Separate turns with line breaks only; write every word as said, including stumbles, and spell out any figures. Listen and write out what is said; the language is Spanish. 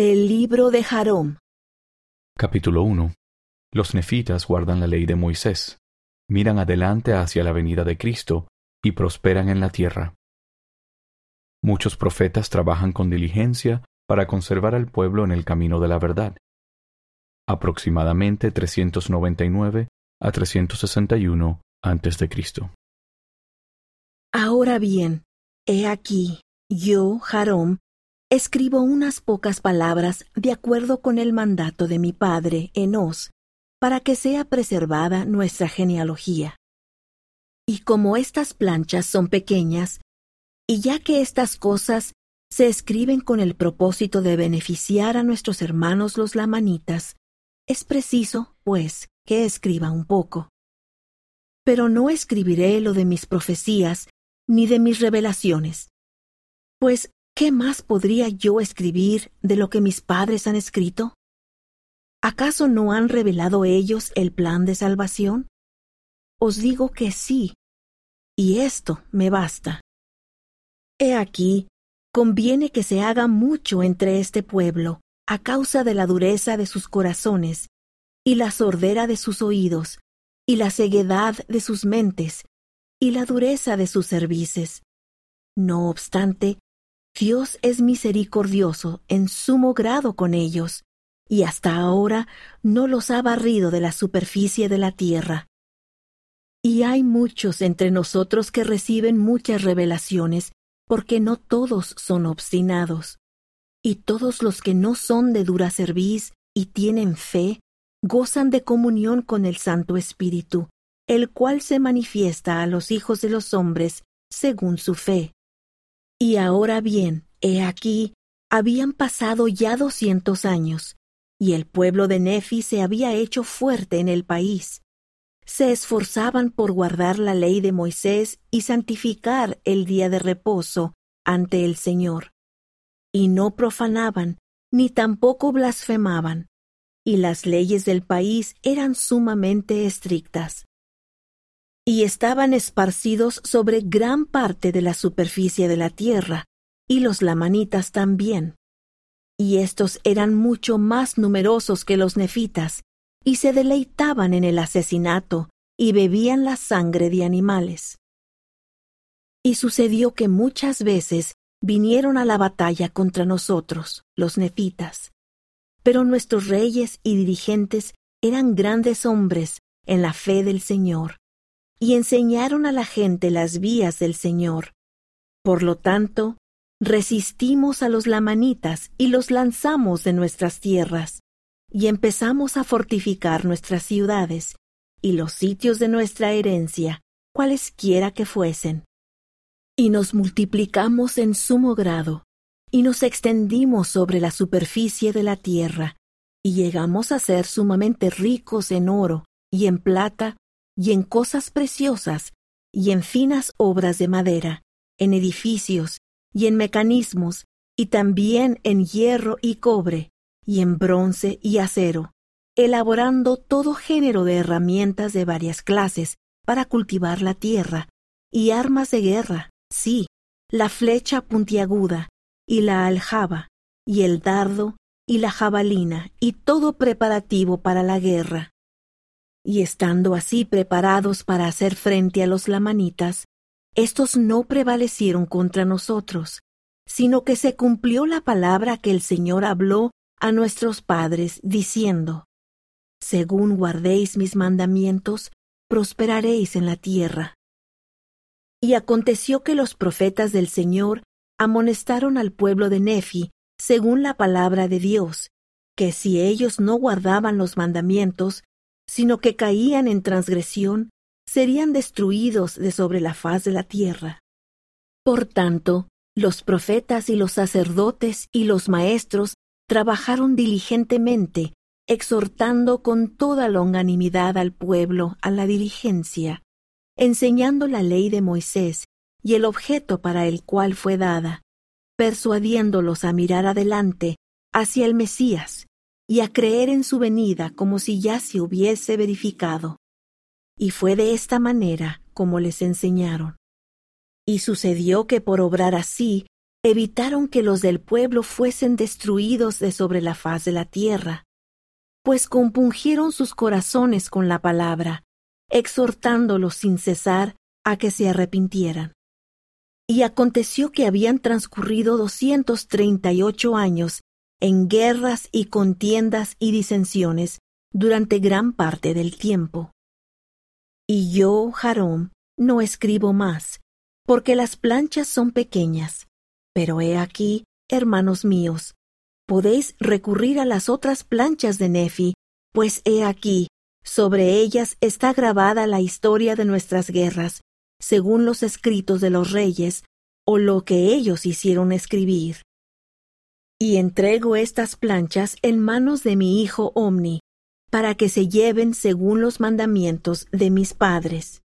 El libro de Jarom.
Capítulo uno. Los nefitas guardan la ley de Moisés, miran adelante hacia la venida de Cristo y prosperan en la tierra. Muchos profetas trabajan con diligencia para conservar al pueblo en el camino de la verdad. Aproximadamente trescientos noventa y nueve a trescientos sesenta y uno antes de Cristo.
Ahora bien, he aquí, yo, Jarom, escribo unas pocas palabras de acuerdo con el mandato de mi padre, Enós, para que sea preservada nuestra genealogía. Y como estas planchas son pequeñas, y ya que estas cosas se escriben con el propósito de beneficiar a nuestros hermanos los lamanitas, es preciso, pues, que escriba un poco. Pero no escribiré lo de mis profecías ni de mis revelaciones, pues ¿qué más podría yo escribir de lo que mis padres han escrito? ¿Acaso no han revelado ellos el plan de salvación? Os digo que sí, y esto me basta. He aquí, conviene que se haga mucho entre este pueblo, a causa de la dureza de sus corazones, y la sordera de sus oídos, y la ceguedad de sus mentes, y la dureza de sus cervices. No obstante, Dios es misericordioso en sumo grado con ellos, y hasta ahora no los ha barrido de la superficie de la tierra. Y hay muchos entre nosotros que reciben muchas revelaciones, porque no todos son obstinados. Y todos los que no son de dura cerviz y tienen fe, gozan de comunión con el Santo Espíritu, el cual se manifiesta a los hijos de los hombres según su fe. Y ahora bien, he aquí, habían pasado ya doscientos años, y el pueblo de Nefi se había hecho fuerte en el país. Se esforzaban por guardar la ley de Moisés y santificar el día de reposo ante el Señor. Y no profanaban, ni tampoco blasfemaban, y las leyes del país eran sumamente estrictas. Y estaban esparcidos sobre gran parte de la superficie de la tierra, y los lamanitas también. Y estos eran mucho más numerosos que los nefitas, y se deleitaban en el asesinato, y bebían la sangre de animales. Y sucedió que muchas veces vinieron a la batalla contra nosotros, los nefitas. Pero nuestros reyes y dirigentes eran grandes hombres en la fe del Señor, y enseñaron a la gente las vías del Señor. Por lo tanto, resistimos a los lamanitas y los lanzamos de nuestras tierras, y empezamos a fortificar nuestras ciudades y los sitios de nuestra herencia, cualesquiera que fuesen. Y nos multiplicamos en sumo grado, y nos extendimos sobre la superficie de la tierra, y llegamos a ser sumamente ricos en oro, y en plata, y en cosas preciosas, y en finas obras de madera, en edificios, y en mecanismos, y también en hierro y cobre, y en bronce y acero, elaborando todo género de herramientas de varias clases para cultivar la tierra, y armas de guerra, sí, la flecha puntiaguda, y la aljaba, y el dardo, y la jabalina, y todo preparativo para la guerra. Y estando así preparados para hacer frente a los lamanitas, estos no prevalecieron contra nosotros, sino que se cumplió la palabra que el Señor habló a nuestros padres, diciendo: Según guardéis mis mandamientos, prosperaréis en la tierra. Y aconteció que los profetas del Señor amonestaron al pueblo de Nefi, según la palabra de Dios, que si ellos no guardaban los mandamientos, sino que caían en transgresión, serían destruidos de sobre la faz de la tierra. Por tanto, los profetas y los sacerdotes y los maestros trabajaron diligentemente, exhortando con toda longanimidad al pueblo a la diligencia, enseñando la ley de Moisés y el objeto para el cual fue dada, persuadiéndolos a mirar adelante hacia el Mesías y a creer en su venida como si ya se hubiese verificado. Y fue de esta manera como les enseñaron. Y sucedió que por obrar así, evitaron que los del pueblo fuesen destruidos de sobre la faz de la tierra, pues compungieron sus corazones con la palabra, exhortándolos sin cesar a que se arrepintieran. Y aconteció que habían transcurrido doscientos treinta y ocho años en guerras y contiendas y disensiones durante gran parte del tiempo. Y yo, Jarom, no escribo más, porque las planchas son pequeñas. Pero he aquí, hermanos míos, podéis recurrir a las otras planchas de Nefi, pues he aquí, sobre ellas está grabada la historia de nuestras guerras, según los escritos de los reyes, o lo que ellos hicieron escribir. Y entrego estas planchas en manos de mi hijo Omni, para que se lleven según los mandamientos de mis padres.